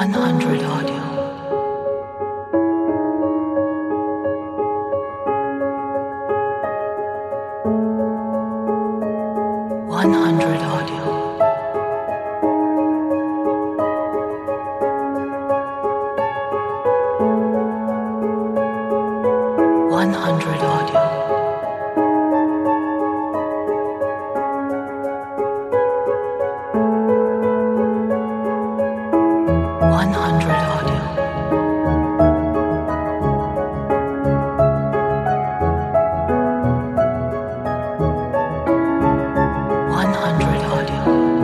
100 audio. 100 audio. 100 audio. 100 audio. 100 audio.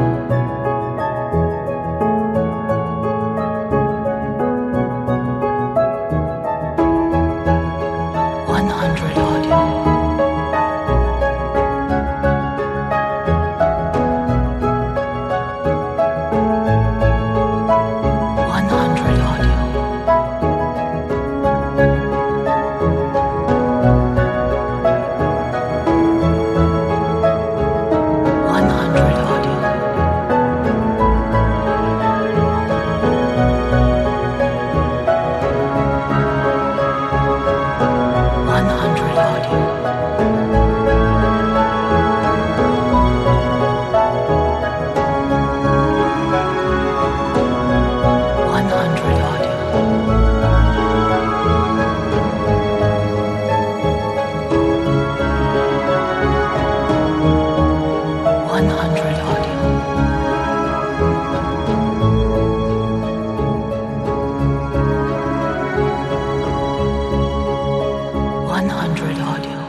100 audio. 100 audio. 100 audio. 100 audio. 100 audio. 100 audio. 100 audio.